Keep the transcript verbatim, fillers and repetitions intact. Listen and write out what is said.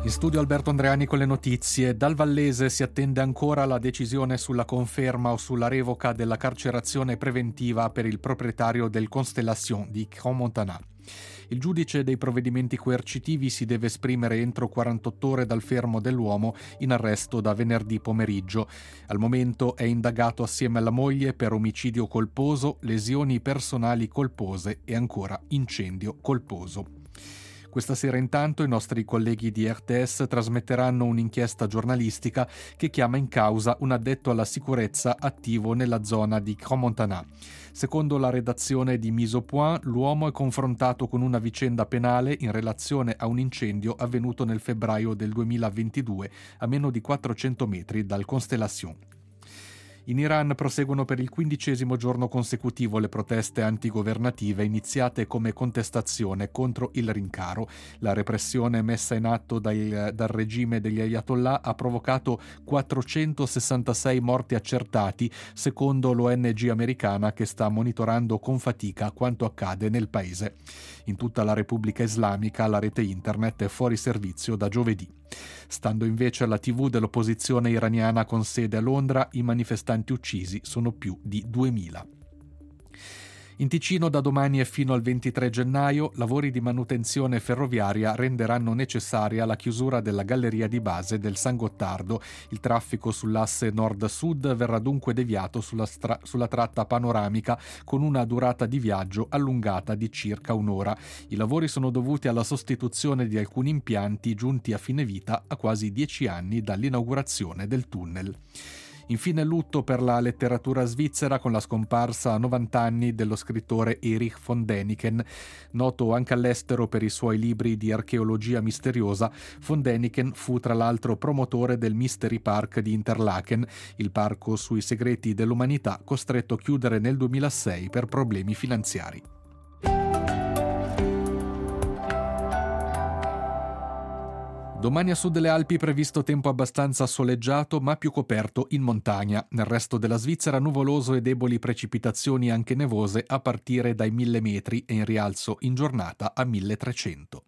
In studio Alberto Andreani con le notizie. Dal Vallese si attende ancora la decisione sulla conferma o sulla revoca della carcerazione preventiva per il proprietario del Constellation di Crans-Montana. Il giudice dei provvedimenti coercitivi si deve esprimere entro quarantotto ore dal fermo dell'uomo in arresto da venerdì pomeriggio. Al momento è indagato assieme alla moglie per omicidio colposo, lesioni personali colpose e ancora incendio colposo. Questa sera intanto i nostri colleghi di R T S trasmetteranno un'inchiesta giornalistica che chiama in causa un addetto alla sicurezza attivo nella zona di Crans-Montana. Secondo la redazione di Mise au Point, l'uomo è confrontato con una vicenda penale in relazione a un incendio avvenuto nel febbraio del duemilaventidue a meno di quattrocento metri dal Constellation. In Iran proseguono per il quindicesimo giorno consecutivo le proteste antigovernative iniziate come contestazione contro il rincaro. La repressione messa in atto dal, dal regime degli Ayatollah ha provocato quattrocentosessantasei morti accertati, secondo l'O N G americana che sta monitorando con fatica quanto accade nel paese. In tutta la Repubblica Islamica la rete internet è fuori servizio da giovedì. Stando invece alla tivù dell'opposizione iraniana con sede a Londra, i manifestanti uccisi sono più di duemila. In Ticino da domani e fino al ventitré gennaio lavori di manutenzione ferroviaria renderanno necessaria la chiusura della galleria di base del San Gottardo. Il traffico sull'asse nord-sud verrà dunque deviato sulla, stra- sulla tratta panoramica con una durata di viaggio allungata di circa un'ora. I lavori sono dovuti alla sostituzione di alcuni impianti giunti a fine vita a quasi dieci anni dall'inaugurazione del tunnel. Infine lutto per la letteratura svizzera con la scomparsa a novanta anni dello scrittore Erich von Däniken. Noto anche all'estero per i suoi libri di archeologia misteriosa, von Däniken fu tra l'altro promotore del Mystery Park di Interlaken, il parco sui segreti dell'umanità costretto a chiudere nel duemilasei per problemi finanziari. Domani a sud delle Alpi previsto tempo abbastanza soleggiato ma più coperto in montagna. Nel resto della Svizzera nuvoloso e deboli precipitazioni anche nevose a partire dai mille metri e in rialzo in giornata a milletrecento.